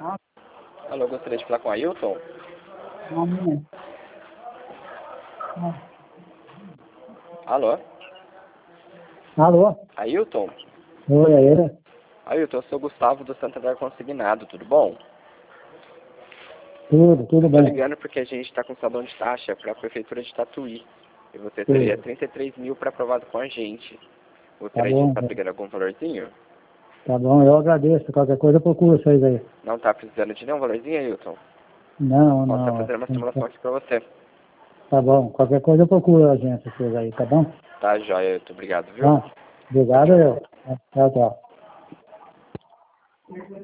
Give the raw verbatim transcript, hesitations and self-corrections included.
Ah, Alô, gostaria de falar com o Ailton? uma minha. Ah. Alô? Alô? Ailton? Oi, é ele? Ailton, eu sou o Gustavo do Santander Consignado, tudo bom? Tudo, tudo Eu tô bem. ligando porque a gente tá com salão de taxa para a Prefeitura de Tatuí. E você Tudo. teria trinta e três mil para aprovado com a gente. Tá Gostaria de bom, estar pegando algum valorzinho? tá bom, eu agradeço. Qualquer coisa eu procuro vocês aí. Não tá precisando de nenhum valorzinho, Ailton? Não, Posso estar não. fazendo uma simulação aqui para você. Tá bom, qualquer coisa eu procuro a gente vocês aí, tá bom? Tá, joia, Ailton. Obrigado, viu? Tá. Obrigado, eu. Tchau, tchau.